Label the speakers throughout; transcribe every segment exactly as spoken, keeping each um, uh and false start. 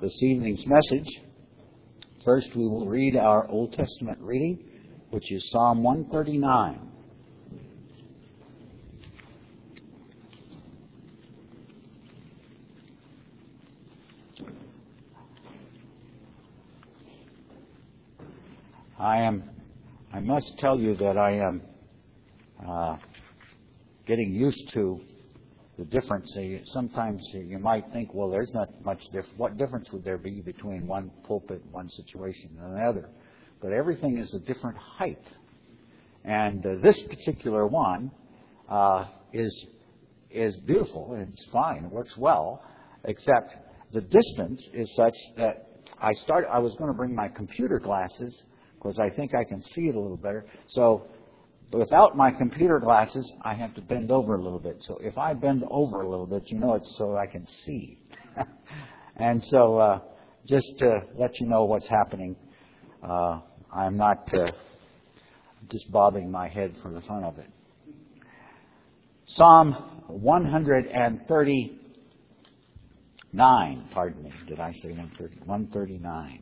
Speaker 1: this evening's message. First, we will read our Old Testament reading, which is Psalm one thirty-nine. I am, I must tell you that I am uh, getting used to the difference. Sometimes you might think, well, there's not much difference. What difference would there be between one pulpit, one situation, and another? But everything is a different height. And uh, this particular one uh, is is beautiful, and it's fine, it works well, except the distance is such that I started. I was going to bring my computer glasses because I think I can see it a little better. So without my computer glasses, I have to bend over a little bit. So if I bend over a little bit, you know it's so I can see. And so uh, just to let you know what's happening, uh, I'm not uh, just bobbing my head for the fun of it. Psalm one thirty-nine, pardon me, did I say one thirty? one thirty-nine.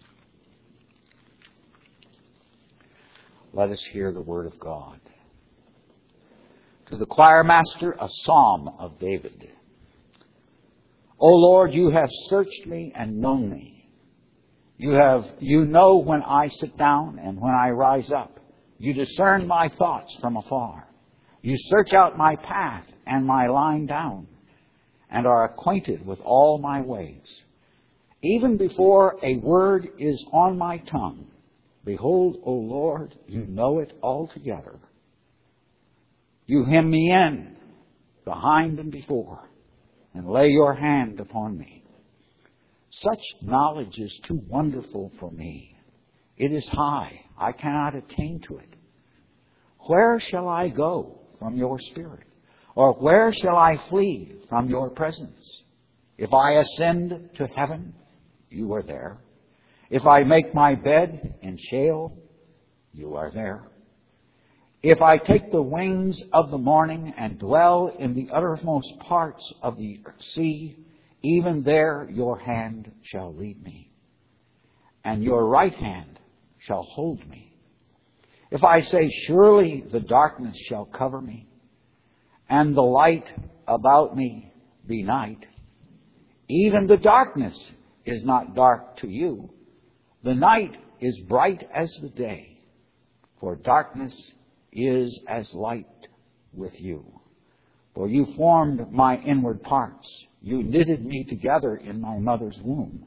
Speaker 1: Let us hear the word of God. To the choir master, a psalm of David. O Lord, you have searched me and known me. You have, you know when I sit down and when I rise up. You discern my thoughts from afar. You search out my path and my lying down, and are acquainted with all my ways. Even before a word is on my tongue, behold, O Lord, you know it altogether. You hem me in, behind and before, and lay your hand upon me. Such knowledge is too wonderful for me. It is high. I cannot attain to it. Where shall I go from your spirit? Or where shall I flee from your presence? If I ascend to heaven, you are there. If I make my bed in Sheol, you are there. If I take the wings of the morning and dwell in the uttermost parts of the sea, even there your hand shall lead me, and your right hand shall hold me. If I say, surely the darkness shall cover me, and the light about me be night, even the darkness is not dark to you. The night is bright as the day, for darkness is as light with you. For you formed my inward parts. You knitted me together in my mother's womb.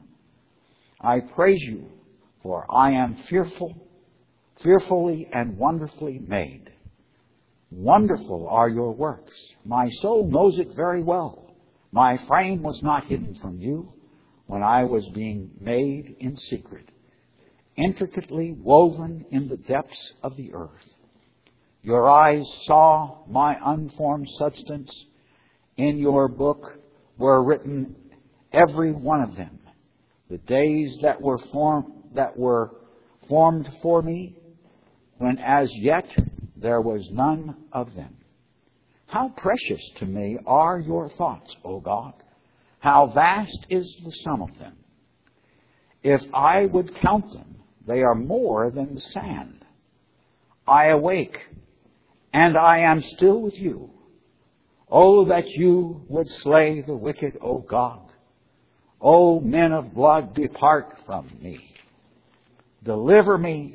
Speaker 1: I praise you, for I am fearful, fearfully and wonderfully made. Wonderful are your works. My soul knows it very well. My frame was not hidden from you when I was being made in secret, intricately woven in the depths of the earth. Your eyes saw my unformed substance. In your book were written, every one of them, the days that were formed that were formed for me, when as yet there was none of them. How precious to me are your thoughts, O God! How vast is the sum of them! If I would count them, they are more than the sand. I awake, and I am still with you. Oh, that you would slay the wicked, O God. O men of blood, depart from me. Deliver me.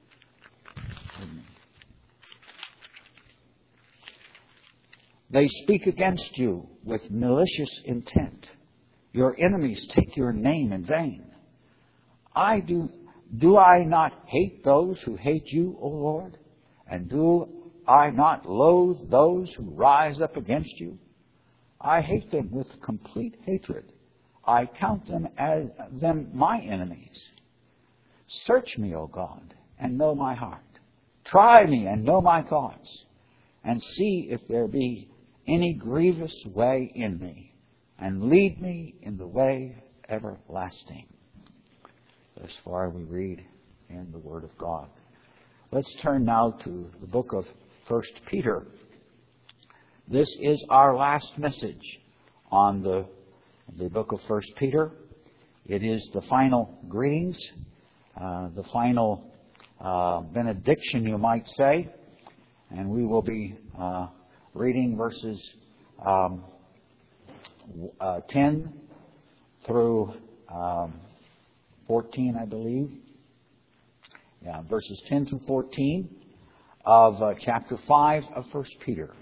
Speaker 1: They speak against you with malicious intent. Your enemies take your name in vain. I do, do I not hate those who hate you, O Lord? And do I not loathe those who rise up against you? I hate them with complete hatred. I count them as them my enemies. Search me, O God, and know my heart. Try me and know my thoughts, and see if there be any grievous way in me, and lead me in the way everlasting. Thus far we read in the Word of God. Let's turn now to the book of First Peter. This is our last message on the, the book of First Peter. It is the final greetings, uh, the final uh, benediction, you might say. And we will be uh, reading verses um, uh, ten through um, fourteen, I believe. Yeah, verses ten through fourteen of uh, chapter five of First Peter.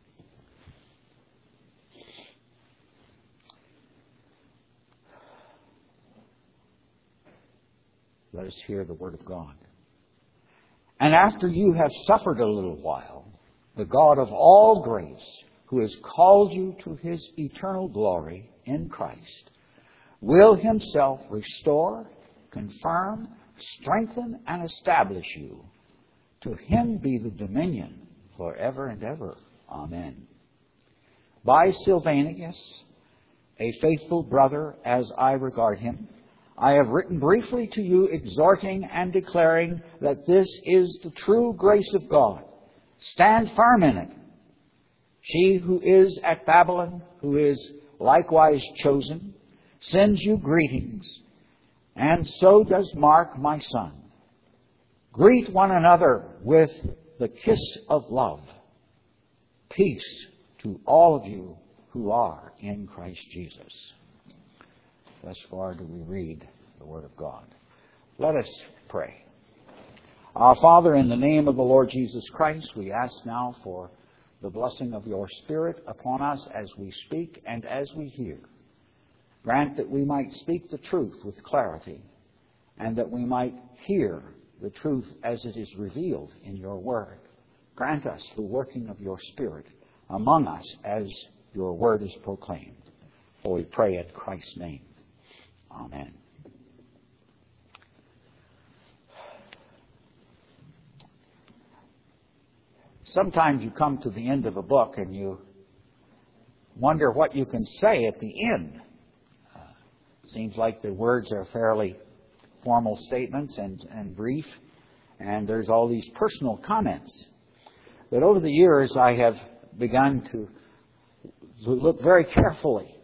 Speaker 1: Let us hear the word of God. And after you have suffered a little while, the God of all grace, who has called you to His eternal glory in Christ, will Himself restore, confirm, strengthen, and establish you. To Him be the dominion forever and ever. Amen. By Silvanus, a faithful brother as I regard him, I have written briefly to you, exhorting and declaring that this is the true grace of God. Stand firm in it. She who is at Babylon, who is likewise chosen, sends you greetings, and so does Mark, my son. Greet one another with the kiss of love. Peace to all of you who are in Christ Jesus. Thus far do we read the Word of God. Let us pray. Our Father, in the name of the Lord Jesus Christ, we ask now for the blessing of your Spirit upon us as we speak and as we hear. Grant that we might speak the truth with clarity, and that we might hear the truth as it is revealed in your Word. Grant us the working of your Spirit among us as your Word is proclaimed. For we pray in Christ's name. Amen. Sometimes you come to the end of a book and you wonder what you can say at the end. Uh, seems like the words are fairly formal statements and, and brief, and there's all these personal comments. But over the years, I have begun to look very carefully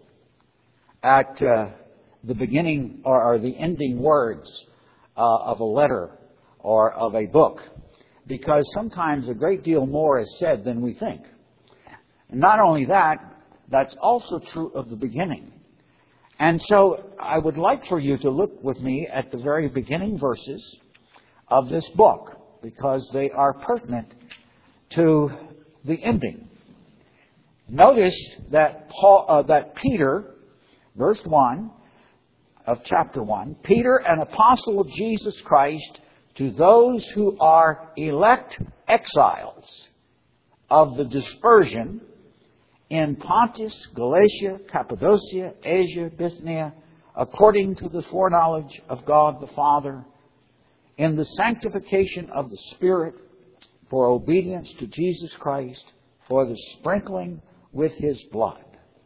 Speaker 1: at uh, the beginning or, or the ending words uh, of a letter or of a book, because sometimes a great deal more is said than we think. And not only that, that's also true of the beginning. And so I would like for you to look with me at the very beginning verses of this book, because they are pertinent to the ending. Notice that Paul, uh, that Peter, verse one of chapter one, Peter, an apostle of Jesus Christ, to those who are elect exiles of the dispersion in Pontus, Galatia, Cappadocia, Asia, Bithynia, according to the foreknowledge of God the Father, in the sanctification of the Spirit, for obedience to Jesus Christ, for the sprinkling with His blood.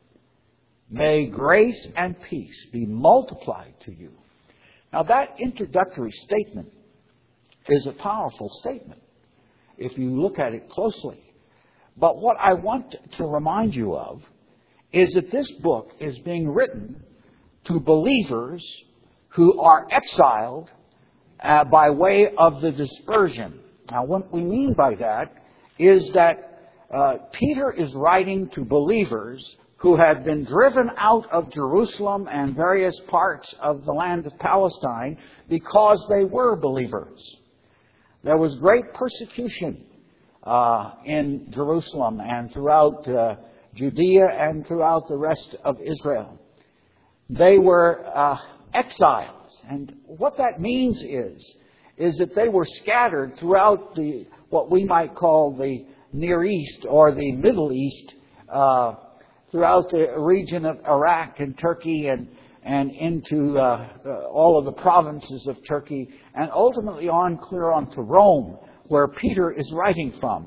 Speaker 1: May grace and peace be multiplied to you. Now that introductory statement is a powerful statement if you look at it closely. But what I want to remind you of is that this book is being written to believers who are exiled uh, by way of the dispersion. Now, what we mean by that is that uh, Peter is writing to believers who had been driven out of Jerusalem and various parts of the land of Palestine because they were believers. There was great persecution uh, in Jerusalem and throughout uh, Judea and throughout the rest of Israel. They were uh, exiles. And what that means is, is that they were scattered throughout the what we might call the Near East or the Middle East, uh, throughout the region of Iraq and Turkey and and into uh, uh, all of the provinces of Turkey, and ultimately on clear on to Rome, where Peter is writing from.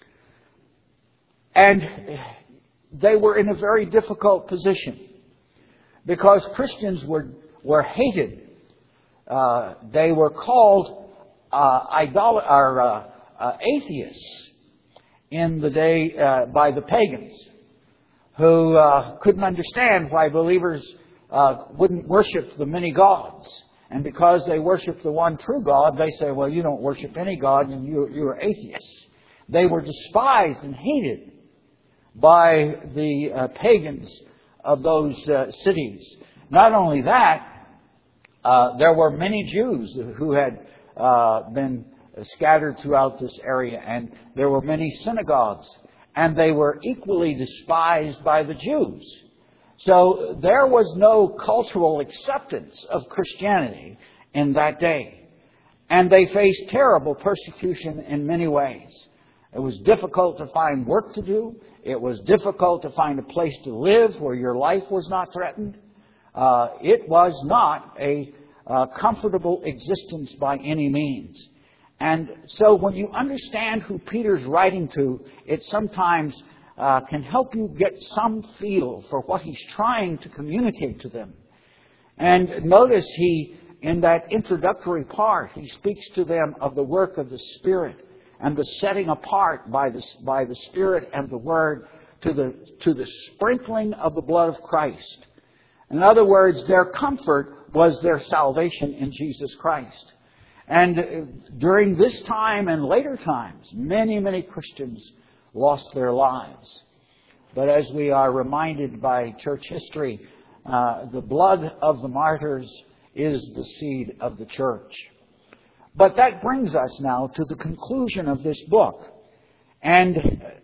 Speaker 1: And they were in a very difficult position because Christians were were hated. Uh, they were called uh, idol- or, uh, uh, atheists in the day uh, by the pagans, who uh, couldn't understand why believers uh, wouldn't worship the many gods. And because they worship the one true God, they say, well, you don't worship any God and you, you're atheists. They were despised and hated by the uh, pagans of those uh, cities. Not only that, uh, there were many Jews who had uh, been scattered throughout this area, and there were many synagogues, and they were equally despised by the Jews. So there was no cultural acceptance of Christianity in that day. And they faced terrible persecution in many ways. It was difficult to find work to do. It was difficult to find a place to live where your life was not threatened. Uh, it was not a uh, comfortable existence by any means. And so when you understand who Peter's writing to, it sometimes Uh, can help you get some feel for what he's trying to communicate to them. And notice he, in that introductory part, he speaks to them of the work of the Spirit and the setting apart by the, by the Spirit and the Word to the, to the sprinkling of the blood of Christ. In other words, their comfort was their salvation in Jesus Christ. And during this time and later times, many, many Christians lost their lives. But as we are reminded by church history, uh, the blood of the martyrs is the seed of the church. But that brings us now to the conclusion of this book. And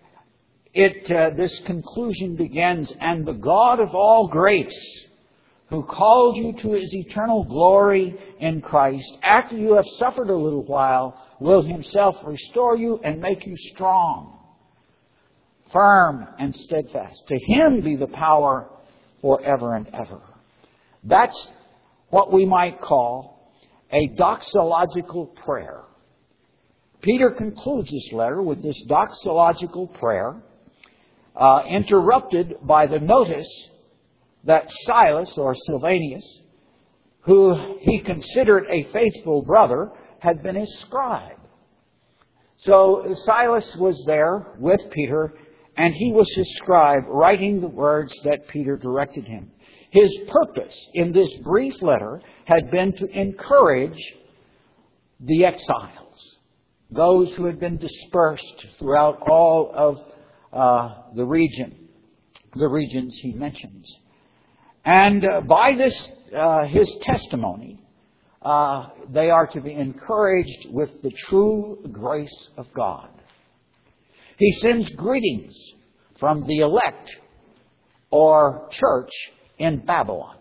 Speaker 1: it uh, this conclusion begins, "And the God of all grace, who called you to His eternal glory in Christ, after you have suffered a little while, will Himself restore you and make you strong, firm and steadfast. To Him be the power forever and ever." That's what we might call a doxological prayer. Peter concludes this letter with this doxological prayer, uh, interrupted by the notice that Silas, or Silvanus, who he considered a faithful brother, had been his scribe. So Silas was there with Peter, and he was his scribe, writing the words that Peter directed him. His purpose in this brief letter had been to encourage the exiles, those who had been dispersed throughout all of uh, the region, the regions he mentions. And uh, by this, uh, his testimony, uh, they are to be encouraged with the true grace of God. He sends greetings from the elect, or church, in Babylon.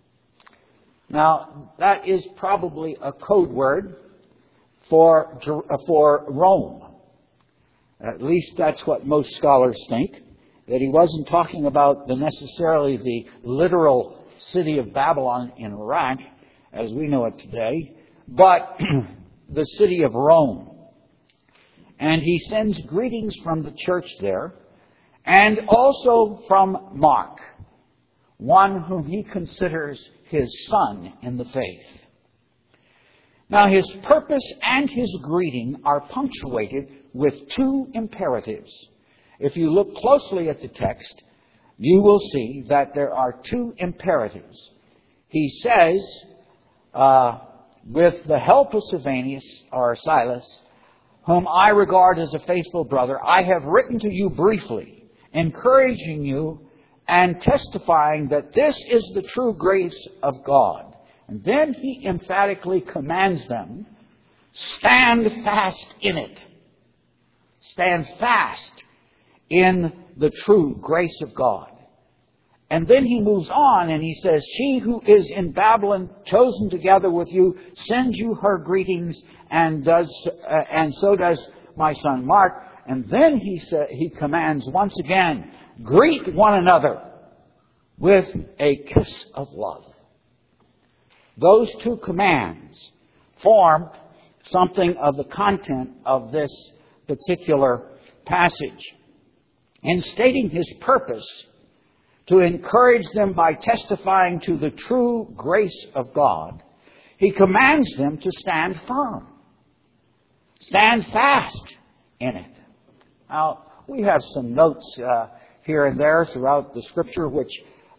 Speaker 1: Now, that is probably a code word for, for Rome. At least that's what most scholars think, that he wasn't talking about the necessarily the literal city of Babylon in Iraq, as we know it today, but the city of Rome. And he sends greetings from the church there, and also from Mark, one whom he considers his son in the faith. Now, his purpose and his greeting are punctuated with two imperatives. If you look closely at the text, you will see that there are two imperatives. He says, uh, with the help of Silvanus, or Silas, whom I regard as a faithful brother, I have written to you briefly, encouraging you and testifying that this is the true grace of God. And then he emphatically commands them, stand fast in it. Stand fast in the true grace of God. And then he moves on and he says, she who is in Babylon, chosen together with you, sends you her greetings, and does, uh, and so does my son Mark. And then he sa- he commands once again, greet one another with a kiss of love. Those two commands form something of the content of this particular passage. In stating his purpose, to encourage them by testifying to the true grace of God, he commands them to stand firm. Stand fast in it. Now, we have some notes uh, here and there throughout the Scripture which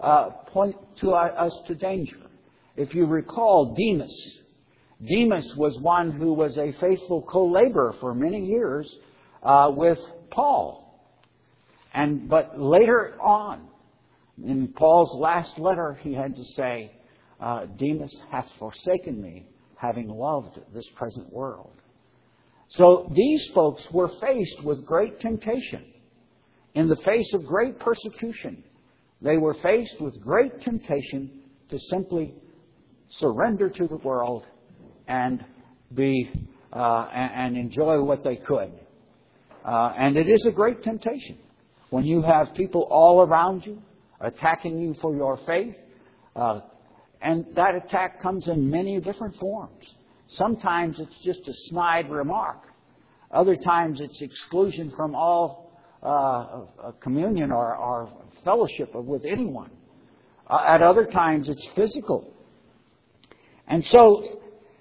Speaker 1: uh, point to us to danger. If you recall Demas, Demas was one who was a faithful co-laborer for many years uh, with Paul. And but later on, in Paul's last letter, he had to say, uh, Demas hath forsaken me, having loved this present world. So these folks were faced with great temptation. In the face of great persecution, they were faced with great temptation to simply surrender to the world and be uh, and enjoy what they could. Uh, and it is a great temptation when you have people all around you attacking you for your faith. Uh, and that attack comes in many different forms. Sometimes it's just a snide remark. Other times it's exclusion from all uh, communion or, or fellowship with anyone. Uh, at other times it's physical. And so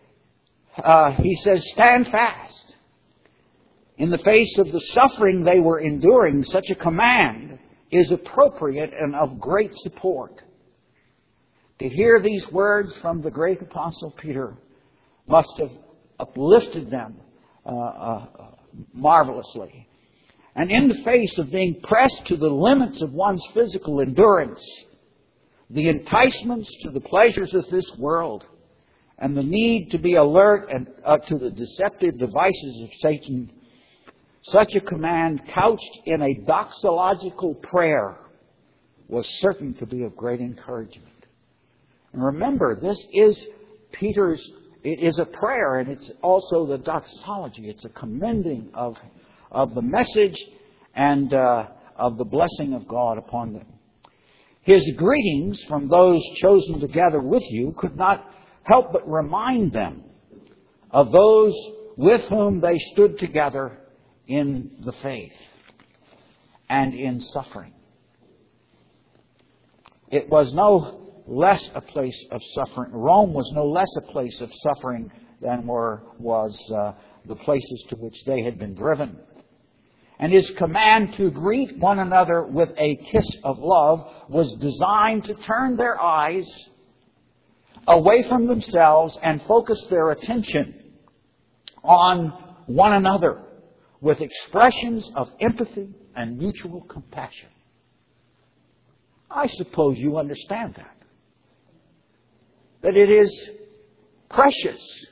Speaker 1: uh, he says, stand fast. In the face of the suffering they were enduring, such a command is appropriate and of great support. To hear these words from the great Apostle Peter must have uplifted them uh, uh, marvelously. And in the face of being pressed to the limits of one's physical endurance, the enticements to the pleasures of this world, and the need to be alert and uh, to the deceptive devices of Satan, such a command couched in a doxological prayer was certain to be of great encouragement. And remember, this is Peter's, it is a prayer, and it's also the doxology. It's a commending of, of the message and uh, of the blessing of God upon them. His greetings from those chosen together with you could not help but remind them of those with whom they stood together in the faith and in suffering. It was no less a place of suffering. Rome was no less a place of suffering than were, was uh, the places to which they had been driven. And his command to greet one another with a kiss of love was designed to turn their eyes away from themselves and focus their attention on one another with expressions of empathy and mutual compassion. I suppose you understand that. That it is precious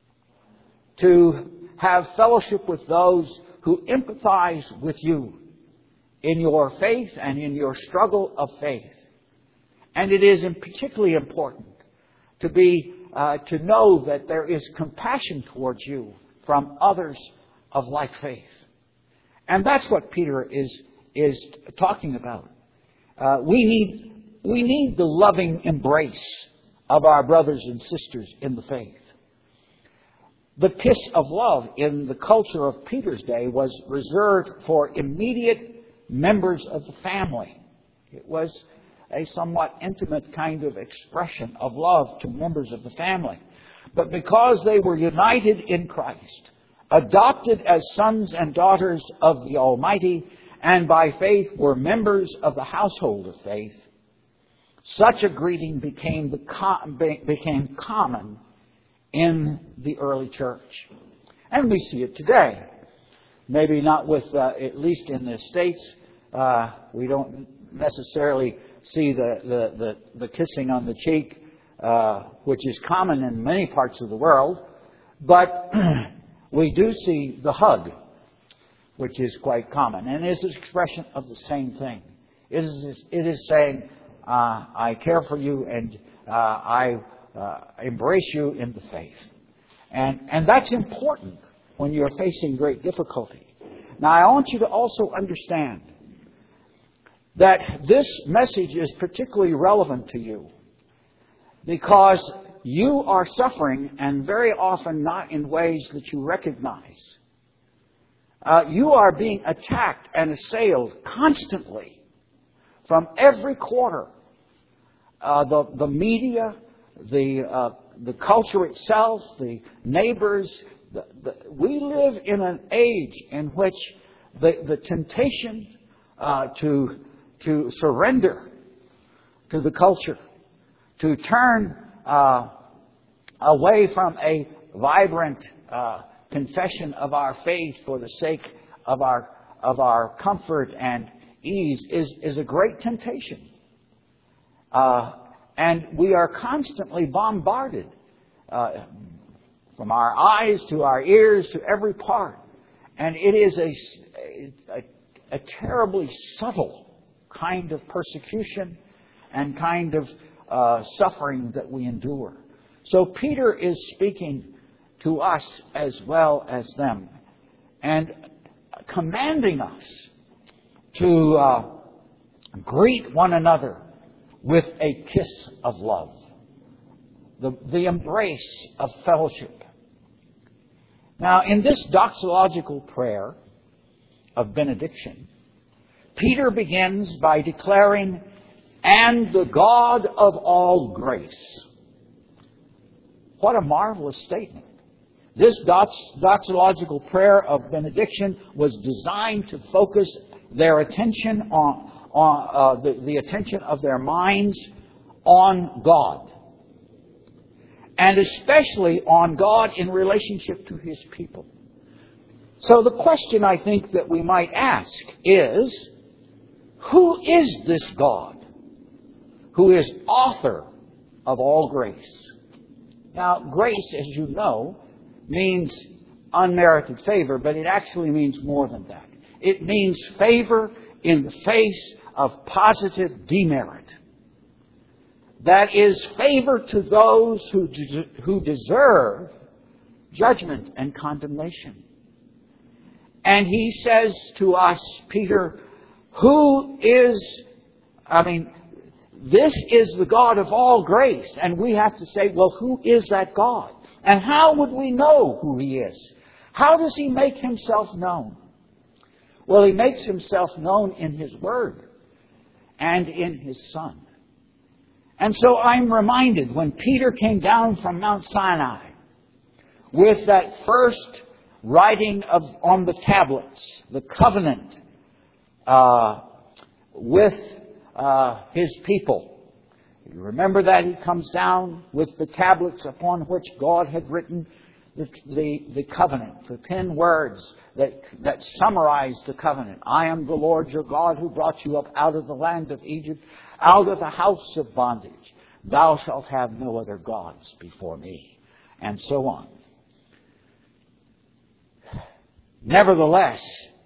Speaker 1: to have fellowship with those who empathize with you in your faith and in your struggle of faith. And it is particularly important to be uh, to know that there is compassion towards you from others of like faith. And that's what Peter is is talking about. Uh, we need we need the loving embrace of our brothers and sisters in the faith. The kiss of love in the culture of Peter's day was reserved for immediate members of the family. It was a somewhat intimate kind of expression of love to members of the family. But because they were united in Christ, adopted as sons and daughters of the Almighty, and by faith were members of the household of faith, such a greeting became, the com- became common in the early church. And we see it today. Maybe not with, uh, at least in the States, uh, we don't necessarily see the, the, the, the kissing on the cheek, uh, which is common in many parts of the world. But we do see the hug, which is quite common. And it is an expression of the same thing. It is, it is saying, uh, I care for you and uh, I uh, embrace you in the faith. And, and that's important when you're facing great difficulty. Now, I want you to also understand that this message is particularly relevant to you because you are suffering, and very often not in ways that you recognize. Uh, you are being attacked and assailed constantly from every quarter. Uh, the, the media, the, uh, the culture itself, the neighbors. The, the, we live in an age in which the, the temptation uh, to, to surrender to the culture, to turn uh, away from a vibrant uh, confession of our faith for the sake of our of our comfort and ease is, is a great temptation. Uh, and we are constantly bombarded uh, from our eyes to our ears to every part. And it is a, a, a terribly subtle kind of persecution and kind of uh, suffering that we endure. So Peter is speaking to us as well as them and commanding us to uh, greet one another with a kiss of love, the, the embrace of fellowship. Now, in this doxological prayer of benediction, Peter begins by declaring, "And the God of all grace." What a marvelous statement. This dox- doxological prayer of benediction was designed to focus their attention on, on uh, the, the attention of their minds on God. And especially on God in relationship to His people. So the question I think that we might ask is, who is this God who is author of all grace? Now, grace, as you know, means unmerited favor, but it actually means more than that. It means favor in the face of positive demerit. That is favor to those who de- who deserve judgment and condemnation. And he says to us, Peter, who is, I mean, this is the God of all grace. And we have to say, well, who is that God? And how would we know who He is? How does He make Himself known? Well, He makes Himself known in His Word and in His Son. And so I'm reminded when Peter came down from Mount Sinai with that first writing of on the tablets, the covenant uh, with uh, His people. You remember that He comes down with the tablets upon which God had written the, the, the covenant, the ten words that, that summarize the covenant. I am the Lord your God who brought you up out of the land of Egypt, out of the house of bondage. Thou shalt have no other gods before me. And so on. Nevertheless,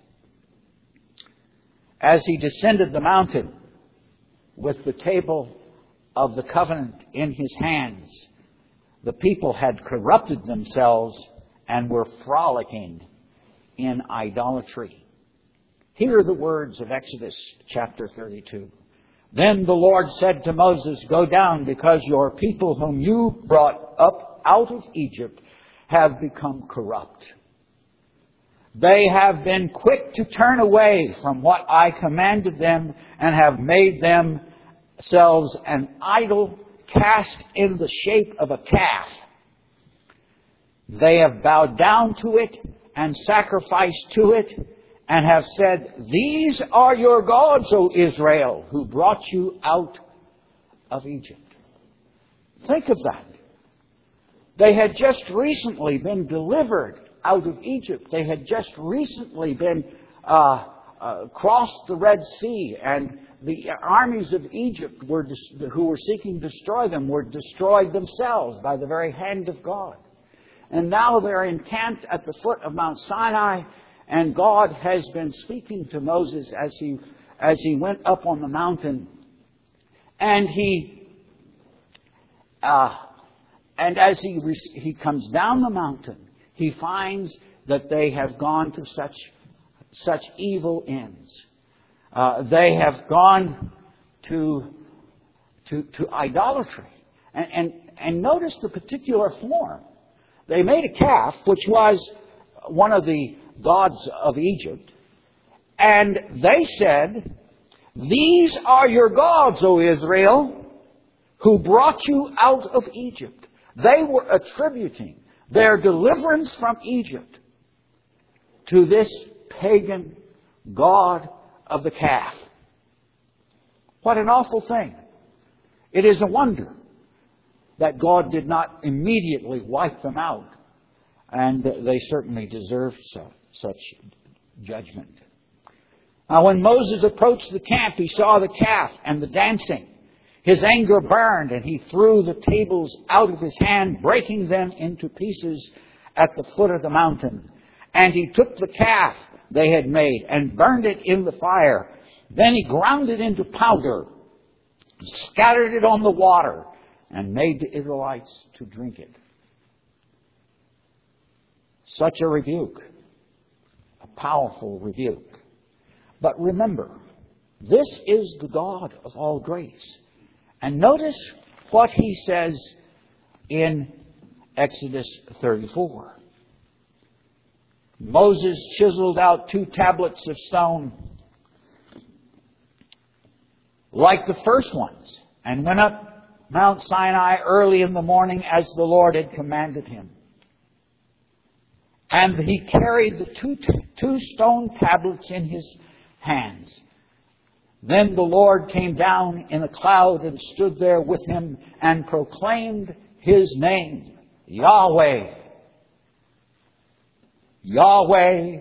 Speaker 1: as He descended the mountain with the table of the covenant in His hands, the people had corrupted themselves and were frolicking in idolatry. Here are the words of Exodus chapter thirty-two. Then the Lord said to Moses, "Go down, because your people whom you brought up out of Egypt have become corrupt. They have been quick to turn away from what I commanded them and have made themselves an idol cast in the shape of a calf. They have bowed down to it and sacrificed to it and have said, 'These are your gods, O Israel, who brought you out of Egypt.'" Think of that. They had just recently been delivered out of Egypt. They had just recently been uh, uh, crossed the Red Sea, and the armies of Egypt were who were seeking to destroy them were destroyed themselves by the very hand of God. And now they're encamped at the foot of Mount Sinai, and God has been speaking to Moses as he as he went up on the mountain, and he uh, and as he he comes down the mountain, he finds that they have gone to such such evil ends. Uh, they have gone to to to idolatry, and, and and notice the particular form. They made a calf, which was one of the gods of Egypt, and they said, "These are your gods, O Israel, who brought you out of Egypt." They were attributing their deliverance from Egypt to this pagan god of the calf. What an awful thing. It is a wonder that God did not immediately wipe them out. And they certainly deserved so, such judgment. Now, when Moses approached the camp, he saw the calf and the dancing. His anger burned, and he threw the tables out of his hand, breaking them into pieces at the foot of the mountain. And he took the calf they had made and burned it in the fire. Then he ground it into powder, scattered it on the water, and made the Israelites to drink it. Such a rebuke. A powerful rebuke. But remember, this is the God of all grace. And notice what he says in Exodus thirty-four. Moses chiseled out two tablets of stone like the first ones, and went up Mount Sinai early in the morning as the Lord had commanded him. And he carried the two, two stone tablets in his hands. Then the Lord came down in a cloud and stood there with him and proclaimed his name, Yahweh. Yahweh.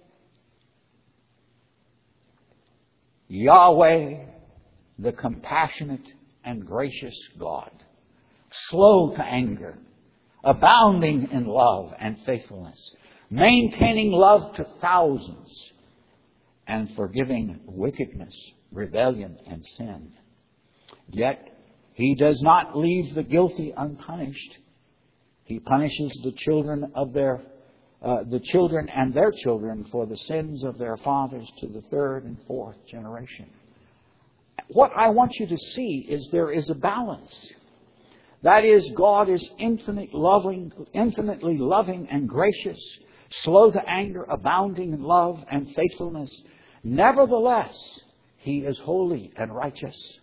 Speaker 1: Yahweh, the compassionate and gracious God, slow to anger, abounding in love and faithfulness, maintaining love to thousands, and forgiving wickedness, rebellion, and sin. Yet he does not leave the guilty unpunished. He punishes the children of their uh, the children and their children for the sins of their fathers to the third and fourth generation. What I want you to see is there is a balance. That is, God is infinitely loving, infinitely loving and gracious, slow to anger, abounding in love and faithfulness. Nevertheless, he is holy and righteous.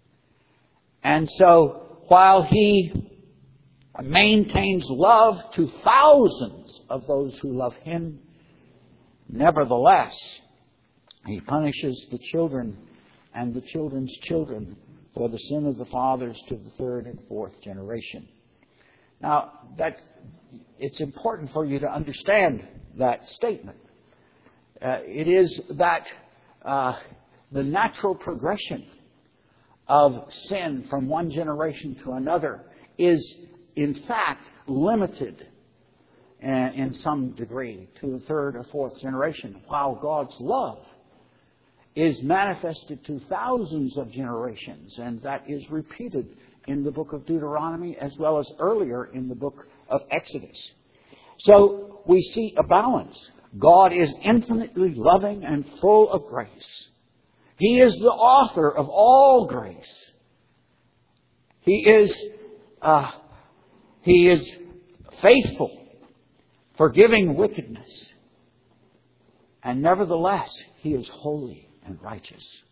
Speaker 1: And so, while he maintains love to thousands of those who love him, nevertheless, he punishes the children and the children's children for the sin of the fathers to the third and fourth generation. Now, that it's important for you to understand that statement. Uh, it is that uh, the natural progression of sin from one generation to another is, in fact, limited uh, in some degree to the third or fourth generation, while God's love is manifested to thousands of generations, and that is repeated in the book of Deuteronomy as well as earlier in the book of Exodus. So we see a balance. God is infinitely loving and full of grace. He is the author of all grace. He is, uh, he is faithful, forgiving wickedness, and nevertheless, he is holy and righteous.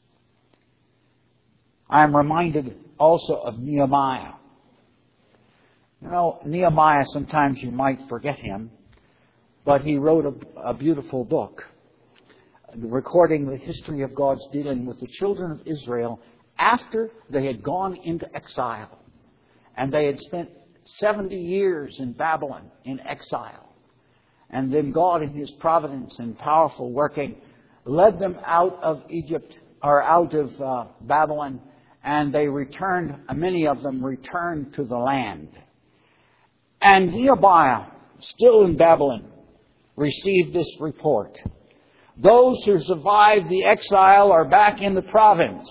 Speaker 1: I am reminded also of Nehemiah. You know, Nehemiah, sometimes you might forget him, but he wrote a, a beautiful book recording the history of God's dealing with the children of Israel after they had gone into exile. And they had spent seventy years in Babylon in exile. And then God, in his providence and powerful working, led them out of Egypt, or out of uh, Babylon, and they returned, many of them returned to the land. And Nehemiah, still in Babylon, received this report. Those who survived the exile are back in the province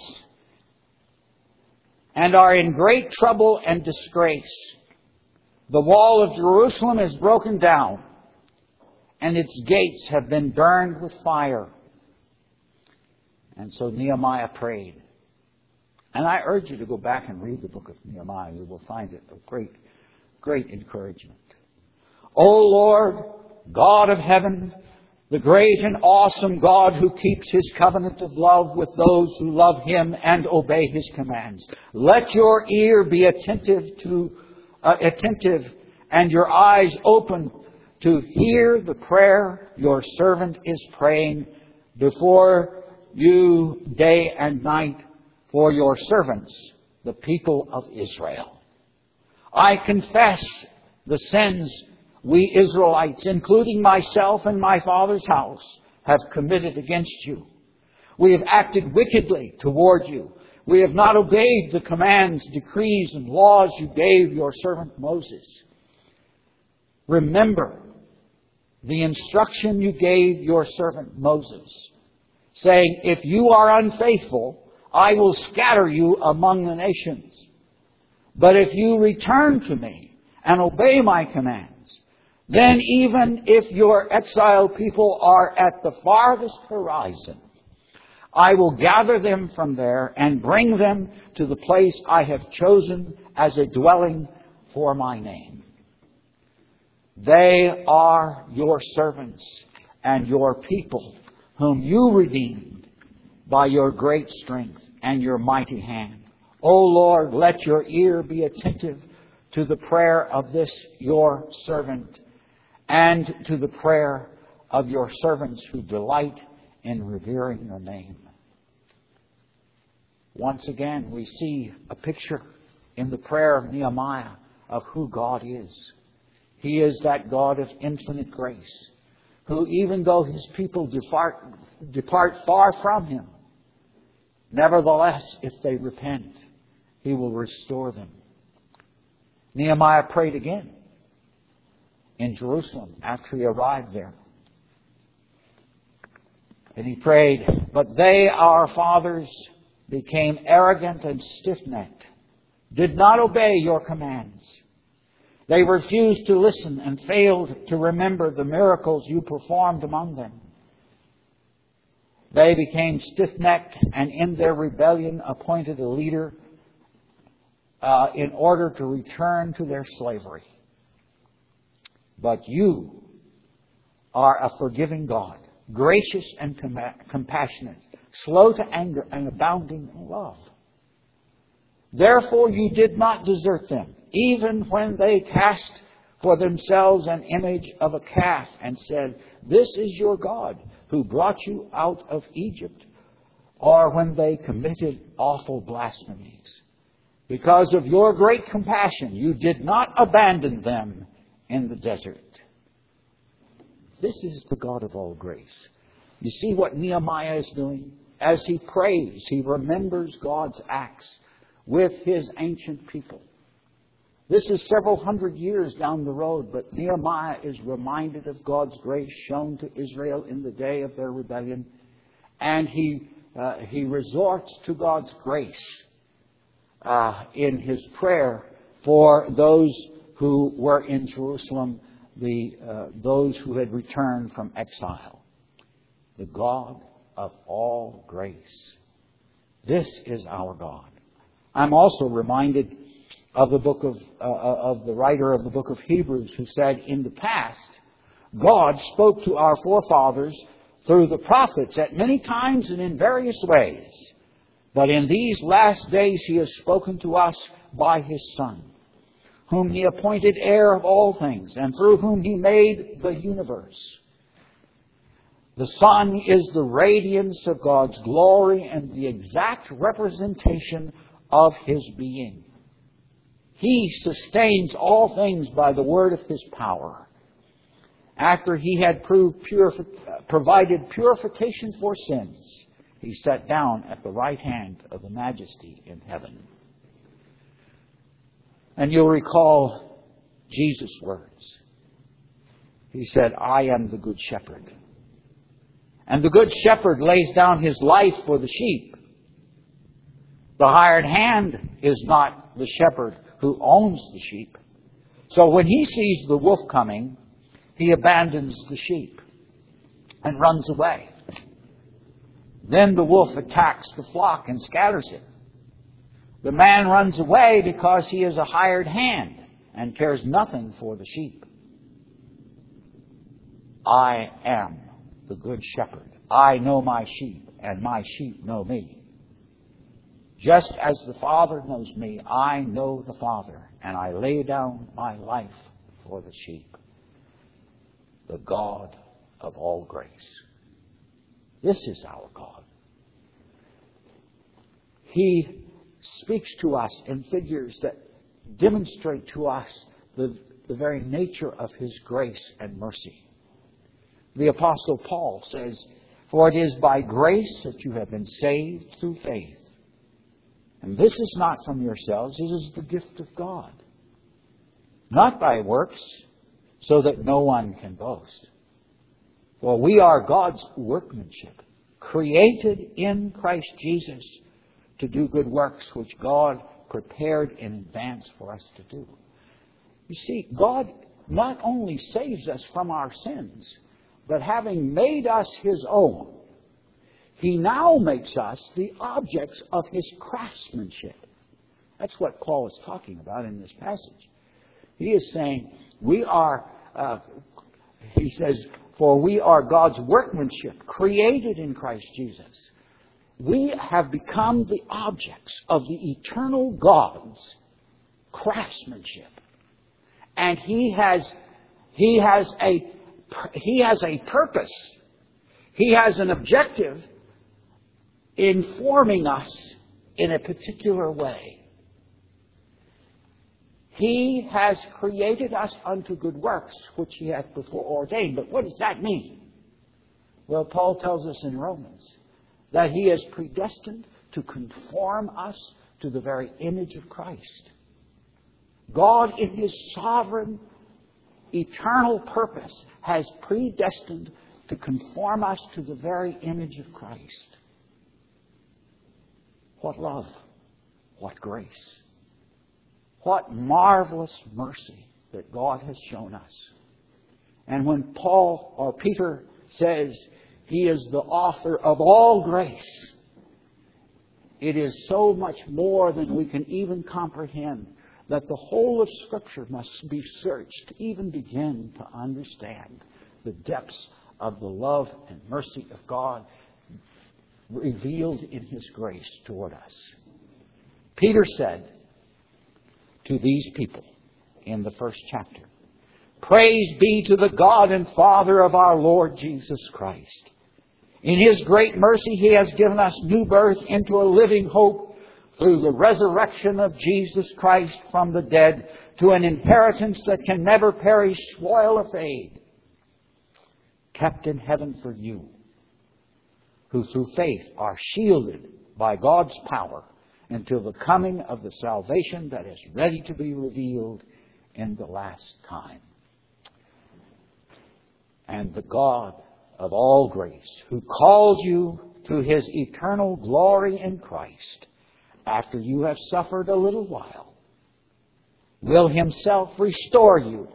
Speaker 1: and are in great trouble and disgrace. The wall of Jerusalem is broken down, and its gates have been burned with fire. And so Nehemiah prayed. And I urge you to go back and read the book of Nehemiah. You will find it of great, great encouragement. O Lord, God of heaven, the great and awesome God who keeps his covenant of love with those who love him and obey his commands, let your ear be attentive to uh, attentive and your eyes open to hear the prayer your servant is praying before you day and night for your servants, the people of Israel. I confess the sins we Israelites, including myself and my father's house, have committed against you. We have acted wickedly toward you. We have not obeyed the commands, decrees, and laws you gave your servant Moses. Remember the instruction you gave your servant Moses, saying, if you are unfaithful, I will scatter you among the nations. But if you return to me and obey my commands, then even if your exiled people are at the farthest horizon, I will gather them from there and bring them to the place I have chosen as a dwelling for my name. They are your servants and your people, whom you redeemed by your great strength and your mighty hand. O Lord, let your ear be attentive to the prayer of this your servant and to the prayer of your servants who delight in revering your name. Once again, we see a picture in the prayer of Nehemiah of who God is. He is that God of infinite grace, who even though his people depart, depart far from him, nevertheless, if they repent, he will restore them. Nehemiah prayed again in Jerusalem after he arrived there. And he prayed, but they, our fathers, became arrogant and stiff-necked, did not obey your commands. They refused to listen and failed to remember the miracles you performed among them. They became stiff-necked and in their rebellion appointed a leader uh, in order to return to their slavery. But you are a forgiving God, gracious and com- compassionate, slow to anger and abounding in love. Therefore you did not desert them, even when they cast for themselves an image of a calf and said, this is your God who brought you out of Egypt, or when they committed awful blasphemies. Because of your great compassion, you did not abandon them in the desert. This is the God of all grace. You see what Nehemiah is doing? As he prays, he remembers God's acts with his ancient people. This is several hundred years down the road, but Nehemiah is reminded of God's grace shown to Israel in the day of their rebellion, and he uh, he resorts to God's grace uh, in his prayer for those who were in Jerusalem, the uh, those who had returned from exile. The God of all grace. This is our God. I'm also reminded of the book of uh, of the writer of the book of Hebrews, who said, in the past, God spoke to our forefathers through the prophets at many times and in various ways. But in these last days he has spoken to us by his Son, whom he appointed heir of all things, and through whom he made the universe. The Son is the radiance of God's glory and the exact representation of his being. He sustains all things by the word of his power. After he had proved purifi- provided purification for sins, he sat down at the right hand of the Majesty in heaven. And you'll recall Jesus' words. He said, I am the good shepherd. And the good shepherd lays down his life for the sheep. The hired hand is not the shepherd who owns the sheep. So when he sees the wolf coming, he abandons the sheep and runs away. Then the wolf attacks the flock and scatters it. The man runs away because he is a hired hand and cares nothing for the sheep. I am the good shepherd. I know my sheep, and my sheep know me. Just as the Father knows me, I know the Father, and I lay down my life for the sheep. The God of all grace. This is our God. He speaks to us in figures that demonstrate to us the, the very nature of His grace and mercy. The Apostle Paul says, "For it is by grace that you have been saved through faith. And this is not from yourselves, it is the gift of God. Not by works, so that no one can boast. For we are God's workmanship, created in Christ Jesus to do good works which God prepared in advance for us to do." You see, God not only saves us from our sins, but having made us His own, He now makes us the objects of His craftsmanship. That's what Paul is talking about in this passage. He is saying, we are, uh, he says, "For we are God's workmanship, created in Christ Jesus." We have become the objects of the eternal God's craftsmanship. And He has, He has a, He has a purpose. He has an objective in forming us in a particular way. He has created us unto good works, which He hath before ordained. But what does that mean? Well, Paul tells us in Romans that He is predestined to conform us to the very image of Christ. God, in His sovereign, eternal purpose, has predestined to conform us to the very image of Christ. What love! What grace! What marvelous mercy that God has shown us. And when Paul or Peter says He is the author of all grace, it is so much more than we can even comprehend, that the whole of Scripture must be searched to even begin to understand the depths of the love and mercy of God revealed in His grace toward us. Peter said to these people in the first chapter, "Praise be to the God and Father of our Lord Jesus Christ. In His great mercy He has given us new birth into a living hope through the resurrection of Jesus Christ from the dead, to an inheritance that can never perish, spoil, or fade, kept in heaven for you, who through faith are shielded by God's power until the coming of the salvation that is ready to be revealed in the last time. And the God of all grace, who called you to His eternal glory in Christ, after you have suffered a little while, will Himself restore you."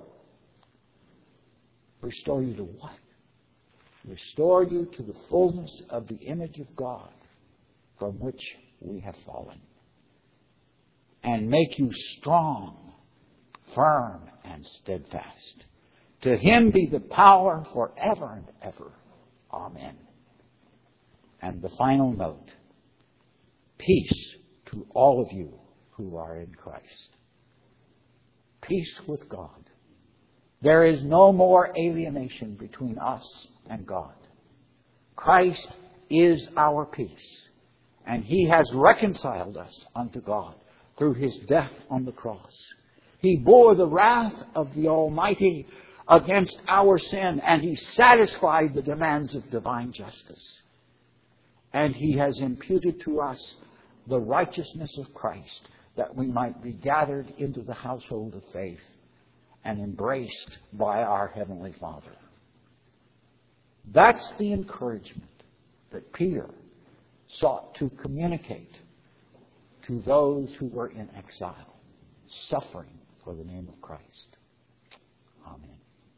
Speaker 1: Restore you to what? Restore you to the fullness of the image of God from which we have fallen, and make you strong, firm, and steadfast. To Him be the power forever and ever. Amen. And the final note: peace to all of you who are in Christ. Peace with God. There is no more alienation between us and God. Christ is our peace, and He has reconciled us unto God through His death on the cross. He bore the wrath of the Almighty against our sin, and He satisfied the demands of divine justice. And He has imputed to us the righteousness of Christ, that we might be gathered into the household of faith and embraced by our Heavenly Father. That's the encouragement that Peter sought to communicate to those who were in exile, suffering for the name of Christ. Amen.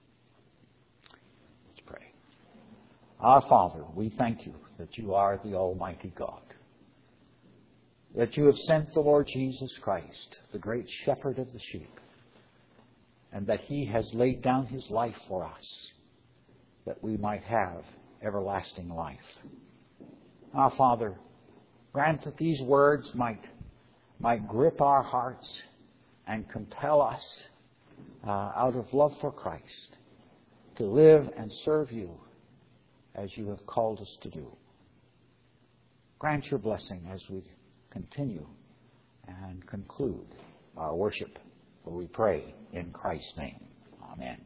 Speaker 1: Let's pray. Our Father, we thank You that You are the Almighty God, that You have sent the Lord Jesus Christ, the great shepherd of the sheep, and that He has laid down His life for us, that we might have everlasting life. Our Father, grant that these words might, might grip our hearts and compel us, uh, out of love for Christ, to live and serve You as You have called us to do. Grant Your blessing as we continue and conclude our worship. For we pray in Christ's name. Amen.